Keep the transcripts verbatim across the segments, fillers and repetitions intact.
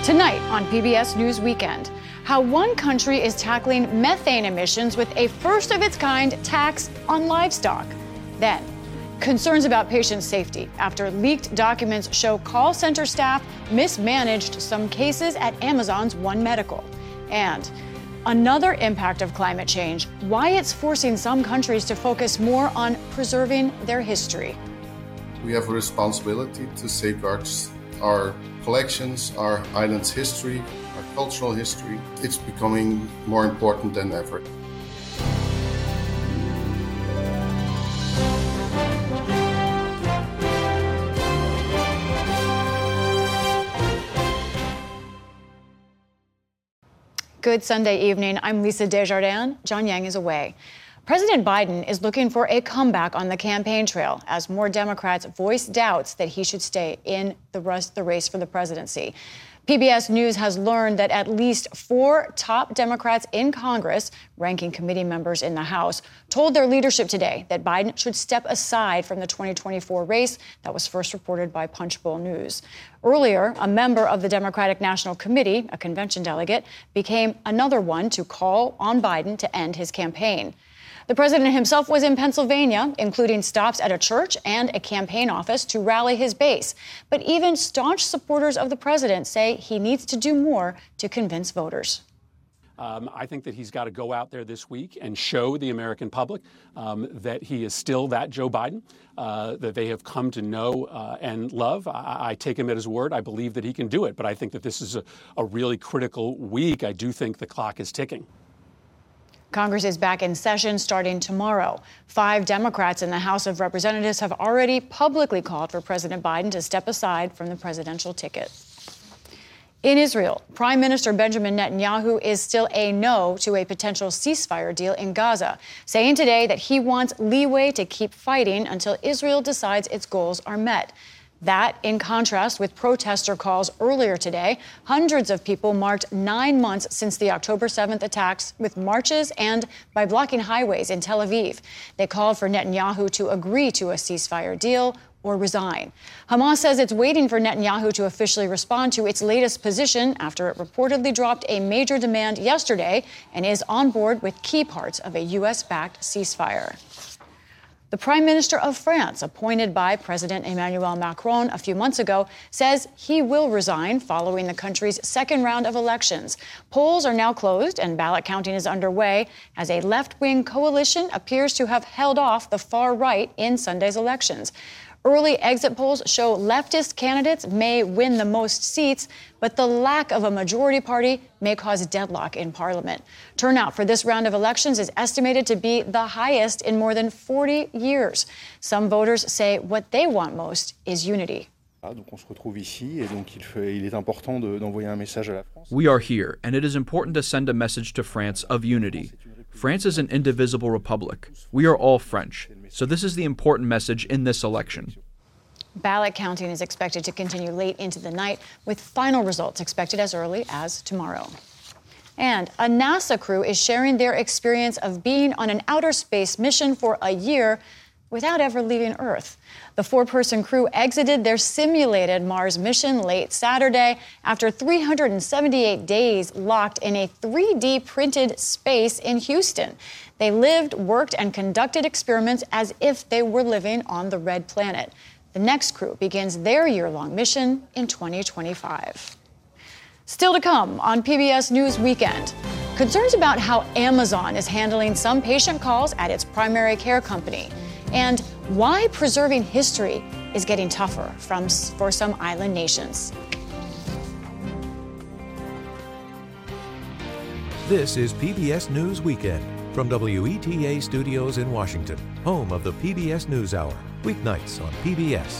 Tonight on P B S News Weekend, how one country is tackling methane emissions with a first-of-its-kind tax on livestock. Then, concerns about patient safety after leaked documents show call center staff mismanaged some cases at Amazon's One Medical. And another impact of climate change, why it's forcing some countries to focus more on preserving their history. We have a responsibility to safeguard our collections, our island's history, our cultural history. It's becoming more important than ever. Good Sunday evening. I'm Lisa Desjardins. John Yang is away. President Biden is looking for a comeback on the campaign trail as more Democrats voice doubts that he should stay in the race for the presidency. P B S News has learned that at least four top Democrats in Congress, ranking committee members in the House, told their leadership today that Biden should step aside from the twenty twenty-four race. That was first reported by Punchbowl News. Earlier, a member of the Democratic National Committee, a convention delegate, became another one to call on Biden to end his campaign. The president himself was in Pennsylvania, including stops at a church and a campaign office to rally his base. But even staunch supporters of the president say he needs to do more to convince voters. Um, I think that he's got to go out there this week and show the American public um, that he is still that Joe Biden, uh, that they have come to know uh, and love. I, I take him at his word. I believe that he can do it. But I think that this is a, a really critical week. I do think the clock is ticking. Congress is back in session starting tomorrow. Five Democrats in the House of Representatives have already publicly called for President Biden to step aside from the presidential ticket. In Israel, Prime Minister Benjamin Netanyahu is still a no to a potential ceasefire deal in Gaza, saying today that he wants leeway to keep fighting until Israel decides its goals are met. That, in contrast with protester calls earlier today, hundreds of people marked nine months since the October seventh attacks with marches and by blocking highways in Tel Aviv. They called for Netanyahu to agree to a ceasefire deal or resign. Hamas says it's waiting for Netanyahu to officially respond to its latest position after it reportedly dropped a major demand yesterday and is on board with key parts of a U S-backed ceasefire. The Prime Minister of France, appointed by President Emmanuel Macron a few months ago, says he will resign following the country's second round of elections. Polls are now closed and ballot counting is underway as a left-wing coalition appears to have held off the far right in Sunday's elections. Early exit polls show leftist candidates may win the most seats, but the lack of a majority party may cause deadlock in Parliament. Turnout for this round of elections is estimated to be the highest in more than forty years. Some voters say what they want most is unity. We are here, and it is important to send a message to France of unity. France is an indivisible republic. We are all French, so this is the important message in this election. Ballot counting is expected to continue late into the night, with final results expected as early as tomorrow. And a NASA crew is sharing their experience of being on an outer space mission for a year without ever leaving Earth. The four-person crew exited their simulated Mars mission late Saturday after three hundred seventy-eight days locked in a three D printed space in Houston. They lived, worked, and conducted experiments as if they were living on the red planet. The next crew begins their year-long mission in twenty twenty-five. Still to come on P B S News Weekend, concerns about how Amazon is handling some patient calls at its primary care company, and why preserving history is getting tougher from, for some island nations. This is P B S News Weekend from W E T A Studios in Washington, home of the P B S NewsHour, weeknights on P B S.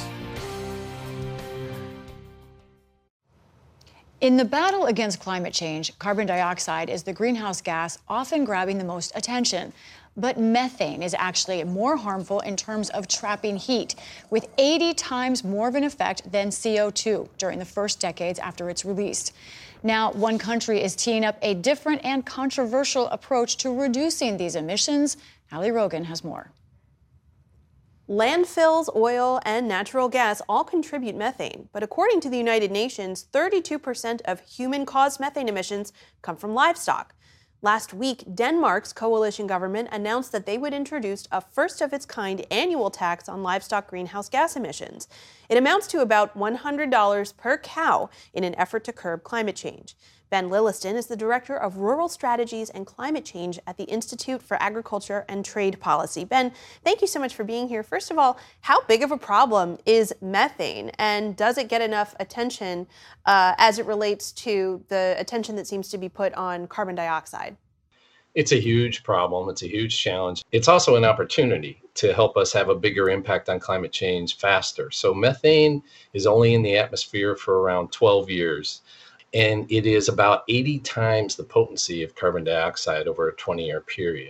In the battle against climate change, carbon dioxide is the greenhouse gas often grabbing the most attention. But methane is actually more harmful in terms of trapping heat, with eighty times more of an effect than C O two during the first decades after it's released. Now, one country is teeing up a different and controversial approach to reducing these emissions. Ali Rogan has more. Landfills, oil, and natural gas all contribute methane, but according to the United Nations, thirty-two percent of human-caused methane emissions come from livestock. Last week, Denmark's coalition government announced that they would introduce a first-of-its-kind annual tax on livestock greenhouse gas emissions. It amounts to about one hundred dollars per cow in an effort to curb climate change. Ben Lilliston is the Director of Rural Strategies and Climate Change at the Institute for Agriculture and Trade Policy. Ben, thank you so much for being here. First of all, how big of a problem is methane, and does it get enough attention uh, as it relates to the attention that seems to be put on carbon dioxide? It's a huge problem. It's a huge challenge. It's also an opportunity to help us have a bigger impact on climate change faster. So methane is only in the atmosphere for around twelve years. And it is about eighty times the potency of carbon dioxide over a twenty-year period.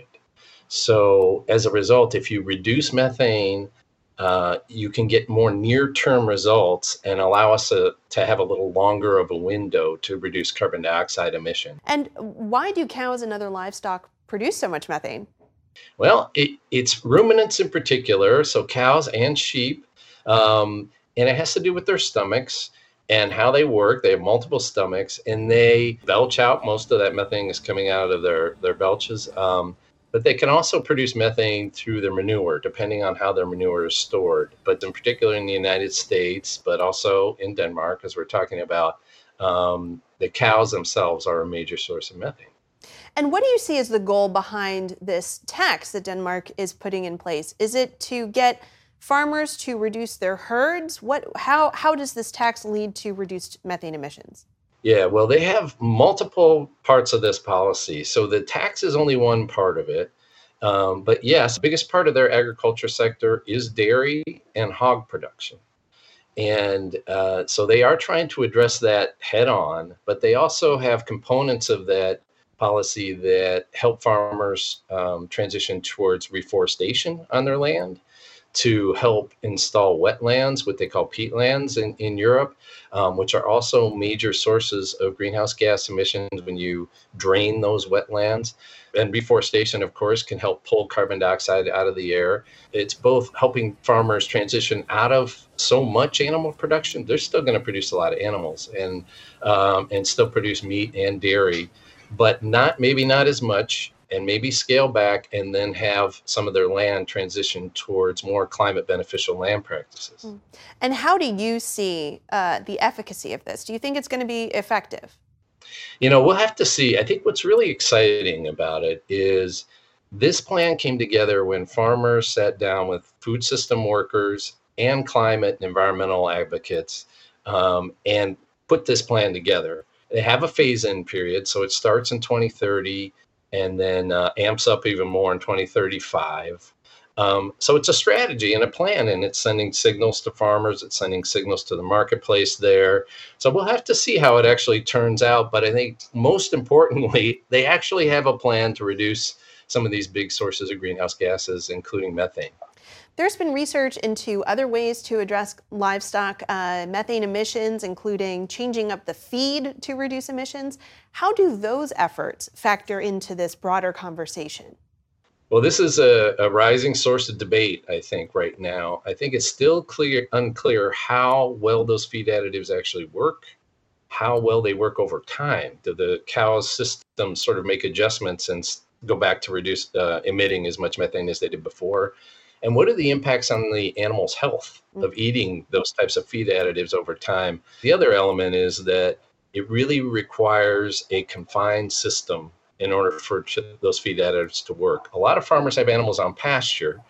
So as a result, if you reduce methane, uh, you can get more near-term results and allow us to, to have a little longer of a window to reduce carbon dioxide emission. And why do cows and other livestock produce so much methane? Well, it, it's ruminants in particular, so cows and sheep, um, and it has to do with their stomachs and how they work. They have multiple stomachs, and they belch out. Most of that methane is coming out of their, their belches. Um, but they can also produce methane through their manure, depending on how their manure is stored. But in particular in the United States, but also in Denmark, as we're talking about, um, the cows themselves are a major source of methane. And what do you see as the goal behind this tax that Denmark is putting in place? Is it to get farmers to reduce their herds? What, how, how does this tax lead to reduced methane emissions? Yeah, well, they have multiple parts of this policy. So the tax is only one part of it. Um, but yes, the biggest part of their agriculture sector is dairy and hog production. And uh, so they are trying to address that head on, but they also have components of that policy that help farmers um, transition towards reforestation on their land, to help install wetlands, what they call peatlands in, in Europe, um, which are also major sources of greenhouse gas emissions when you drain those wetlands. And reforestation, of course, can help pull carbon dioxide out of the air. It's both helping farmers transition out of so much animal production. They're still going to produce a lot of animals and um, and still produce meat and dairy, but not maybe not as much, and maybe scale back and then have some of their land transition towards more climate beneficial land practices. And how do you see uh, the efficacy of this? Do you think it's going to be effective? You know, we'll have to see. I think what's really exciting about it is this plan came together when farmers sat down with food system workers and climate and environmental advocates um, and put this plan together. They have a phase-in period, so it starts in twenty thirty and then uh, amps up even more in twenty thirty-five. Um, so it's a strategy and a plan, and it's sending signals to farmers, it's sending signals to the marketplace there. So we'll have to see how it actually turns out, but I think most importantly, they actually have a plan to reduce some of these big sources of greenhouse gases, including methane. There's been research into other ways to address livestock uh, methane emissions, including changing up the feed to reduce emissions. How do those efforts factor into this broader conversation? Well, this is a, a rising source of debate, I think, right now. I think it's still clear, unclear how well those feed additives actually work, how well they work over time. Do the cow's systems sort of make adjustments and go back to reduce uh, emitting as much methane as they did before? And what are the impacts on the animal's health of eating those types of feed additives over time? The other element is that it really requires a confined system in order for those feed additives to work. A lot of farmers have animals on pasture,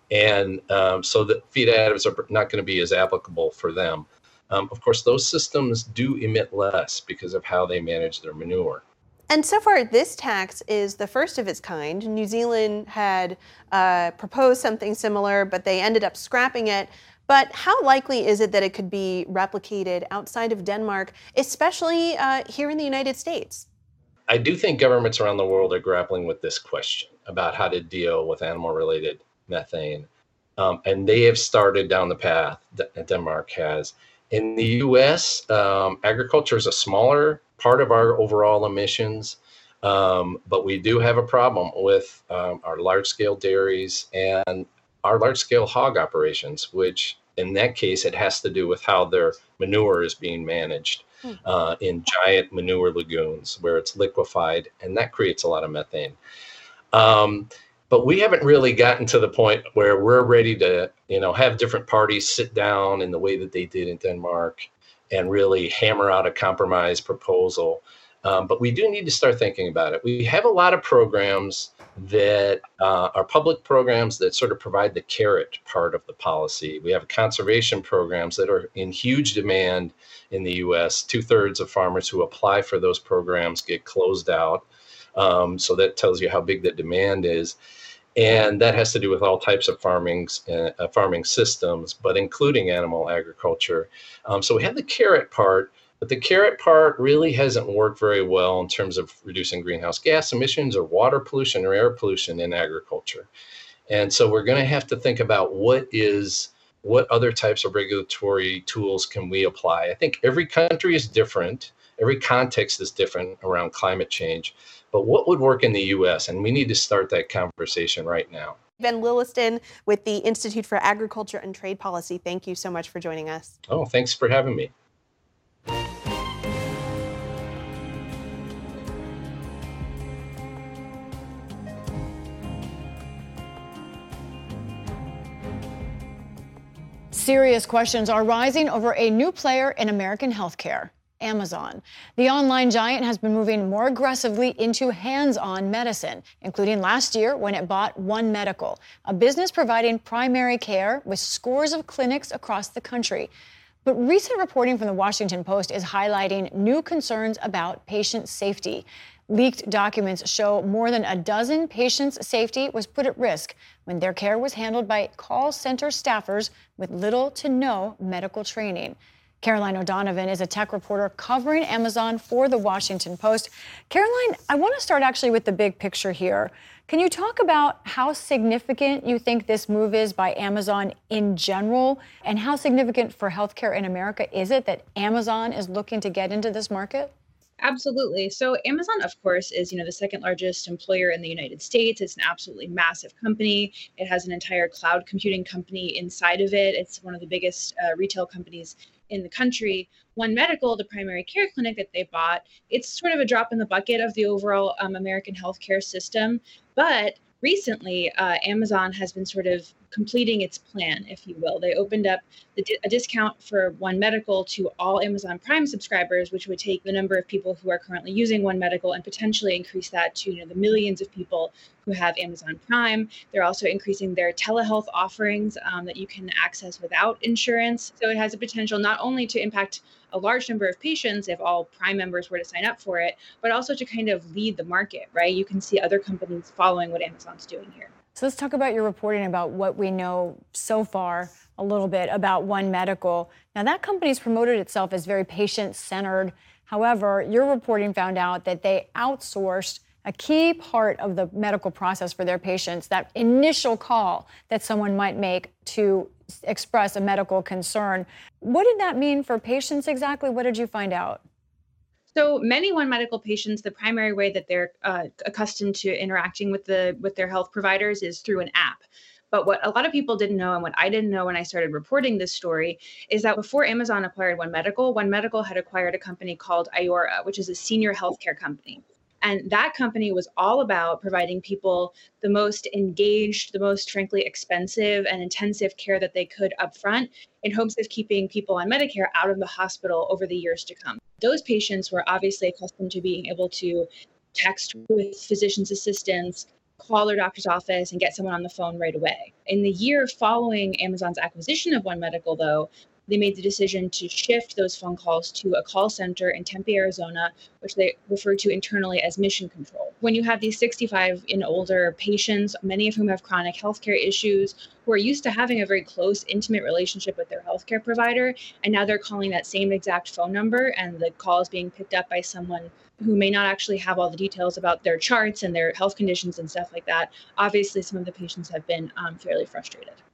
and um, so the feed additives are not going to be as applicable for them. Um, of course, those systems do emit less because of how they manage their manure. And so far, this tax is the first of its kind. New Zealand had uh, proposed something similar, but they ended up scrapping it. But how likely is it that it could be replicated outside of Denmark, especially uh, here in the United States? I do think governments around the world are grappling with this question about how to deal with animal-related methane. Um, and they have started down the path that Denmark has. In the U S, um, agriculture is a smaller part of our overall emissions, um, but we do have a problem with um, our large-scale dairies and are large-scale hog operations, which in that case, it has to do with how their manure is being managed uh, in giant manure lagoons where it's liquefied, and that creates a lot of methane. Um, but we haven't really gotten to the point where we're ready to, you know, have different parties sit down in the way that they did in Denmark and really hammer out a compromise proposal. Um, but we do need to start thinking about it. We have a lot of programs that uh, are public programs that sort of provide the carrot part of the policy. We have conservation programs that are in huge demand in the U S. Two thirds of farmers who apply for those programs get closed out. Um, so that tells you how big the demand is. And that has to do with all types of farmings, uh, farming systems, but including animal agriculture. Um, so we have the carrot part. But the carrot part really hasn't worked very well in terms of reducing greenhouse gas emissions or water pollution or air pollution in agriculture. And so we're going to have to think about what is, what other types of regulatory tools can we apply? I think every country is different. Every context is different around climate change. But what would work in the U S? And we need to start that conversation right now. Ben Lilliston with the Institute for Agriculture and Trade Policy, thank you so much for joining us. Oh, thanks for having me. Serious questions are rising over a new player in American healthcare, Amazon. The online giant has been moving more aggressively into hands-on medicine, including last year when it bought One Medical, a business providing primary care with scores of clinics across the country. But recent reporting from the Washington Post is highlighting new concerns about patient safety. Leaked documents show more than a dozen patients' safety was put at risk when their care was handled by call center staffers with little to no medical training. Caroline O'Donovan is a tech reporter covering Amazon for the Washington Post. Caroline, I want to start actually with the big picture here. Can you talk about how significant you think this move is by Amazon in general, and how significant for healthcare in America is it that Amazon is looking to get into this market? Absolutely. So Amazon, of course, is, you know, the second largest employer in the United States. It's an absolutely massive company. It has an entire cloud computing company inside of it. It's one of the biggest uh, retail companies in the country. One Medical, the primary care clinic that they bought, it's sort of a drop in the bucket of the overall um, American healthcare system. But recently, uh, Amazon has been sort of completing its plan, if you will. They opened up the, a discount for One Medical to all Amazon Prime subscribers, which would take the number of people who are currently using One Medical and potentially increase that to, you know, the millions of people who have Amazon Prime. They're also increasing their telehealth offerings um, that you can access without insurance. So it has a potential not only to impact a large number of patients if all Prime members were to sign up for it, but also to kind of lead the market, right? You can see other companies following what Amazon's doing here. So let's talk about your reporting about what we know so far a little bit about One Medical. Now, that company's promoted itself as very patient-centered. However, your reporting found out that they outsourced a key part of the medical process for their patients, that initial call that someone might make to express a medical concern. What did that mean for patients exactly? What did you find out? So many One Medical patients, the primary way that they're uh, accustomed to interacting with the with their health providers is through an app. But what a lot of people didn't know, and what I didn't know when I started reporting this story, is that before Amazon acquired One Medical, One Medical had acquired a company called Iora, which is a senior healthcare company. And that company was all about providing people the most engaged, the most frankly expensive and intensive care that they could upfront in hopes of keeping people on Medicare out of the hospital over the years to come. Those patients were obviously accustomed to being able to text with physician's assistants, call their doctor's office, and get someone on the phone right away. In the year following Amazon's acquisition of One Medical, though, they made the decision to shift those phone calls to a call center in Tempe, Arizona, which they refer to internally as mission control. When you have these sixty-five and older patients, many of whom have chronic healthcare issues, who are used to having a very close, intimate relationship with their healthcare provider, and now they're calling that same exact phone number, and the call is being picked up by someone who may not actually have all the details about their charts and their health conditions and stuff like that. Obviously, some of the patients have been um, fairly frustrated.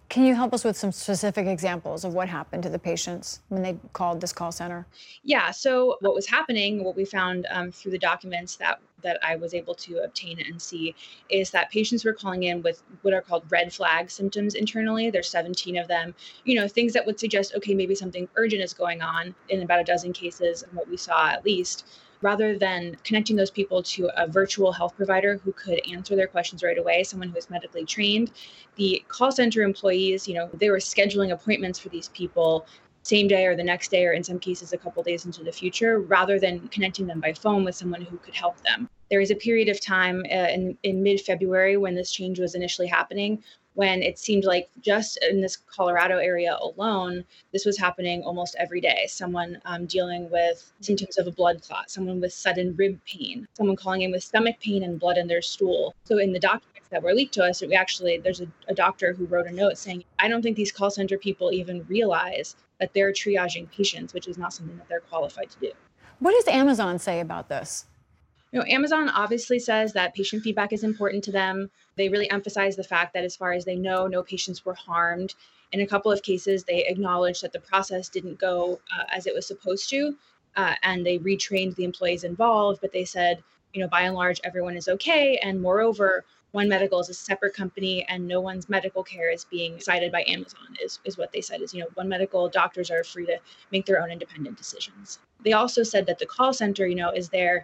Can you help us with some specific examples of what happened to the patients when they called this call center? Yeah, so what was happening, what we found um, through the documents that that I was able to obtain and see, is that patients were calling in with what are called red flag symptoms internally. There's seventeen of them, you know, things that would suggest, okay, maybe something urgent is going on in about a dozen cases, and what we saw at least. Rather than connecting those people to a virtual health provider who could answer their questions right away, someone who is medically trained, the call center employees, you know, they were scheduling appointments for these people same day or the next day, or in some cases a couple days into the future, rather than connecting them by phone with someone who could help them. There was a period of time uh, in, in mid-February when this change was initially happening, when it seemed like just in this Colorado area alone, this was happening almost every day. Someone um, dealing with symptoms of a blood clot, someone with sudden rib pain, someone calling in with stomach pain and blood in their stool. So in the documents that were leaked to us, we actually, there's a, a doctor who wrote a note saying, I don't think these call center people even realize that they're triaging patients, which is not something that they're qualified to do. What does Amazon say about this? You know, Amazon obviously says that patient feedback is important to them. They really emphasize the fact that as far as they know, no patients were harmed. In a couple of cases, they acknowledged that the process didn't go uh, as it was supposed to, uh, and they retrained the employees involved, but they said, you know, by and large, everyone is okay. And moreover, One Medical is a separate company and no one's medical care is being cited by Amazon, is, is what they said is, you know, One Medical doctors are free to make their own independent decisions. They also said that the call center, you know, is there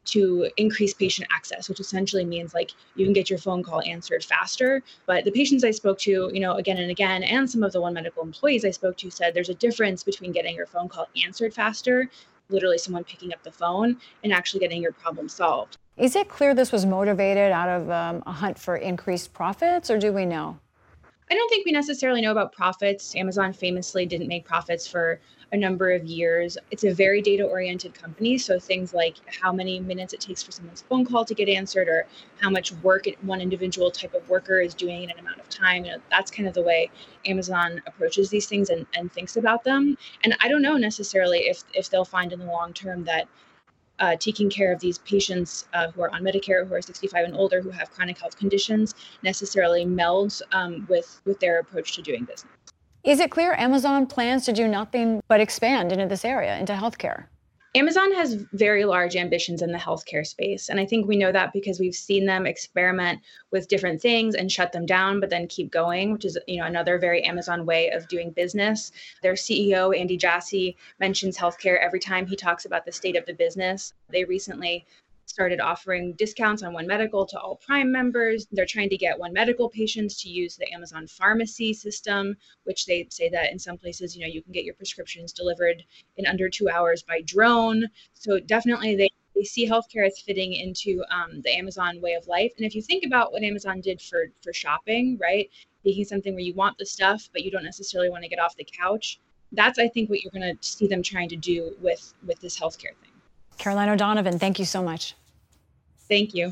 to increase patient access, which essentially means like you can get your phone call answered faster. But the patients I spoke to, you know, again and again, and some of the One Medical employees I spoke to said there's a difference between getting your phone call answered faster, literally someone picking up the phone, and actually getting your problem solved. Is it clear this was motivated out of um, a hunt for increased profits, or do we know? I don't think we necessarily know about profits. Amazon famously didn't make profits for a number of years. It's a very data-oriented company, so things like how many minutes it takes for someone's phone call to get answered, or how much work one individual type of worker is doing in an amount of time, you know, that's kind of the way Amazon approaches these things and, and thinks about them. And I don't know necessarily if if they'll find in the long term that Uh, taking care of these patients uh, who are on Medicare, who are sixty-five and older, who have chronic health conditions, necessarily melds um, with, with their approach to doing business. Is it clear Amazon plans to do nothing but expand into this area, into healthcare? Amazon has very large ambitions in the healthcare space. And I think we know that because we've seen them experiment with different things and shut them down, but then keep going, which is, you know, another very Amazon way of doing business. Their C E O, Andy Jassy, mentions healthcare every time he talks about the state of the business. They recently started offering discounts on One Medical to all Prime members. They're trying to get One Medical patients to use the Amazon pharmacy system, which they say that in some places, you know, you can get your prescriptions delivered in under two hours by drone. So definitely they, they see healthcare as fitting into um, the Amazon way of life. And if you think about what Amazon did for, for shopping, right, taking something where you want the stuff, but you don't necessarily want to get off the couch, that's, I think, what you're going to see them trying to do with, with this healthcare thing. Caroline O'Donovan, thank you so much. Thank you.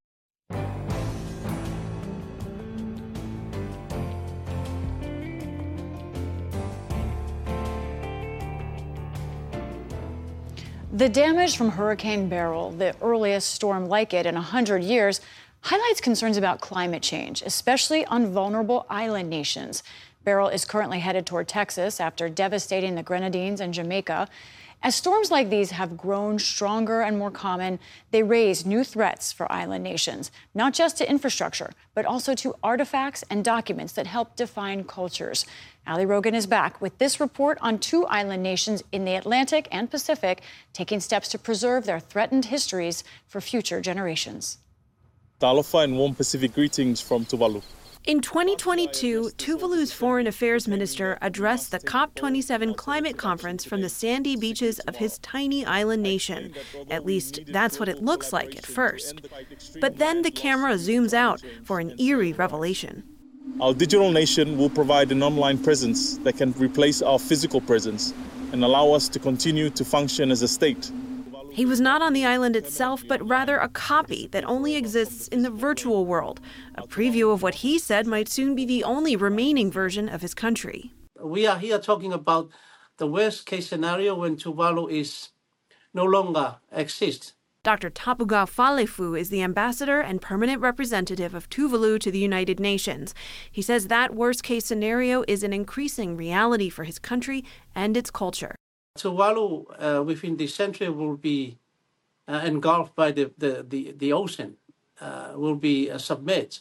The damage from Hurricane Beryl, the earliest storm like it in one hundred years, highlights concerns about climate change, especially on vulnerable island nations. Beryl is currently headed toward Texas after devastating the Grenadines and Jamaica. As storms like these have grown stronger and more common, they raise new threats for island nations, not just to infrastructure, but also to artifacts and documents that help define cultures. Ali Rogan is back with this report on two island nations in the Atlantic and Pacific taking steps to preserve their threatened histories for future generations. Talofa and warm Pacific greetings from Tuvalu. In twenty twenty-two, Tuvalu's foreign affairs minister addressed the COP twenty-seven climate conference from the sandy beaches of his tiny island nation. At least that's what it looks like at first. But then the camera zooms out for an eerie revelation. Our digital nation will provide an online presence that can replace our physical presence and allow us to continue to function as a state. He was not on the island itself, but rather a copy that only exists in the virtual world, a preview of what he said might soon be the only remaining version of his country. We are here talking about the worst case scenario when Tuvalu is no longer exists. Doctor Tapugao Falefu is the ambassador and permanent representative of Tuvalu to the United Nations. He says that worst-case scenario is an increasing reality for his country and its culture. Tuvalu, uh, within the century, will be uh, engulfed by the, the, the, the ocean, uh, will be uh, submerged.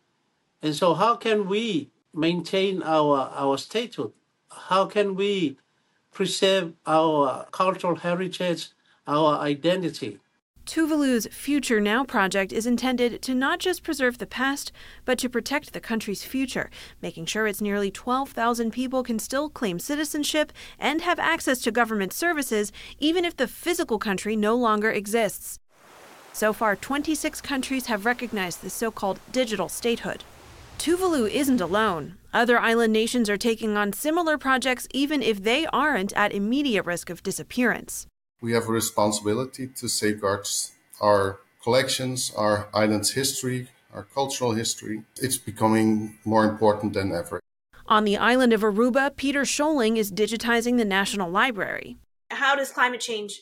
And so how can we maintain our, our statehood? How can we preserve our cultural heritage, our identity? Tuvalu's Future Now project is intended to not just preserve the past, but to protect the country's future, making sure its nearly twelve thousand people can still claim citizenship and have access to government services, even if the physical country no longer exists. So far, twenty-six countries have recognized this so-called digital statehood. Tuvalu isn't alone. Other island nations are taking on similar projects, even if they aren't at immediate risk of disappearance. We have a responsibility to safeguard our collections, our island's history, our cultural history. It's becoming more important than ever. On the island of Aruba, Peter Scholing is digitizing the National Library. How does climate change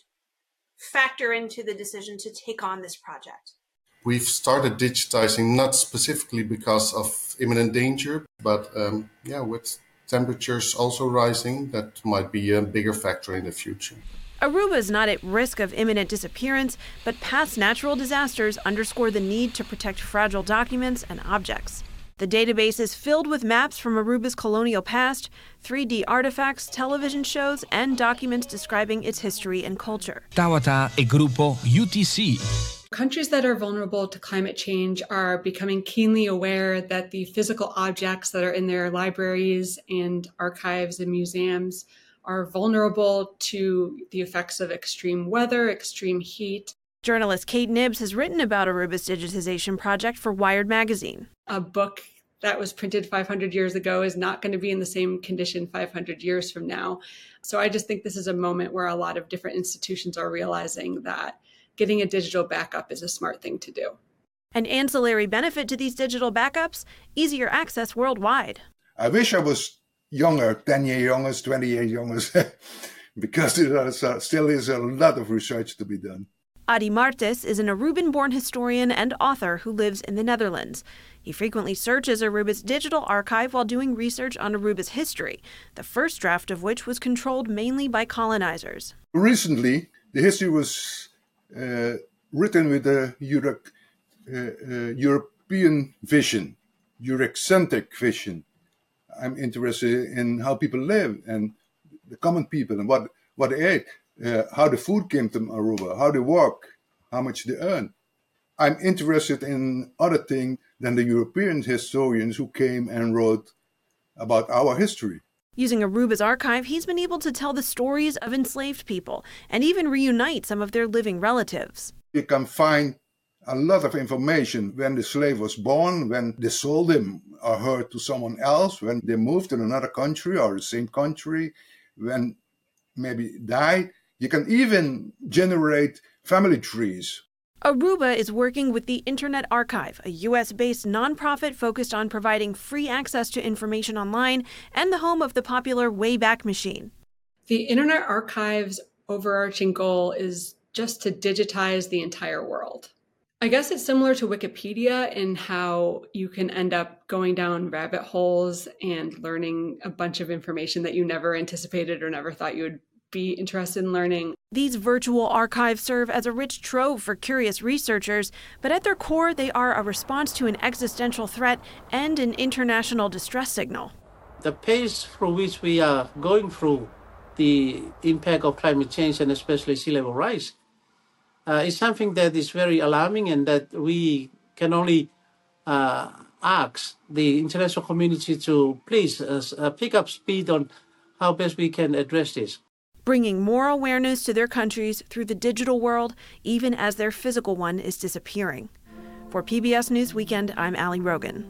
factor into the decision to take on this project? We've started digitizing not specifically because of imminent danger, but um, yeah, with temperatures also rising, that might be a bigger factor in the future. Aruba is not at risk of imminent disappearance, but past natural disasters underscore the need to protect fragile documents and objects. The database is filled with maps from Aruba's colonial past, three D artifacts, television shows, and documents describing its history and culture. Tawata e Grupo U T C. Countries that are vulnerable to climate change are becoming keenly aware that the physical objects that are in their libraries and archives and museums are vulnerable to the effects of extreme weather, extreme heat. Journalist Kate Nibbs has written about Aruba's digitization project for Wired magazine. A book that was printed five hundred years ago is not going to be in the same condition five hundred years from now. So I just think this is a moment where a lot of different institutions are realizing that getting a digital backup is a smart thing to do. An ancillary benefit to these digital backups, easier access worldwide. I wish I was younger, ten years younger, twenty years younger, because there is, uh, still is a lot of research to be done. Adi Martis is an Aruban-born historian and author who lives in the Netherlands. He frequently searches Aruba's digital archive while doing research on Aruba's history, the first draft of which was controlled mainly by colonizers. Recently, the history was uh, written with a Euro- uh, uh, European vision, Eurocentric vision. I'm interested in how people live and the common people and what, what they ate, uh, how the food came to Aruba, how they work, how much they earn. I'm interested in other things than the European historians who came and wrote about our history. Using Aruba's archive, he's been able to tell the stories of enslaved people and even reunite some of their living relatives. You can find a lot of information when the slave was born, when they sold him or her to someone else, when they moved to another country or the same country, when maybe died. You can even generate family trees. Aruba is working with the Internet Archive, a U S-based nonprofit focused on providing free access to information online and the home of the popular Wayback Machine. The Internet Archive's overarching goal is just to digitize the entire world. I guess it's similar to Wikipedia in how you can end up going down rabbit holes and learning a bunch of information that you never anticipated or never thought you would be interested in learning. These virtual archives serve as a rich trove for curious researchers, but at their core, they are a response to an existential threat and an international distress signal. The pace through which we are going through the impact of climate change and especially sea level rise uh, is something that is very alarming, and that we can only uh, ask the international community to please uh, pick up speed on how best we can address this. Bringing more awareness to their countries through the digital world, even as their physical one is disappearing. For P B S News Weekend, I'm Ali Rogan.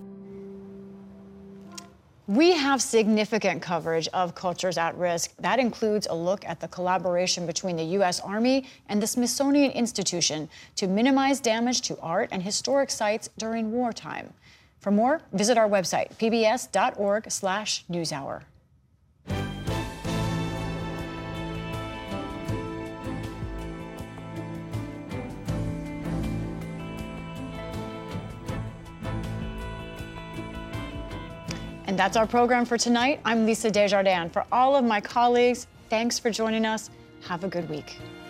We have significant coverage of cultures at risk. That includes a look at the collaboration between the U S Army and the Smithsonian Institution to minimize damage to art and historic sites during wartime. For more, visit our website, p b s dot org slash newshour. And that's our program for tonight. I'm Lisa Desjardins. For all of my colleagues, thanks for joining us. Have a good week.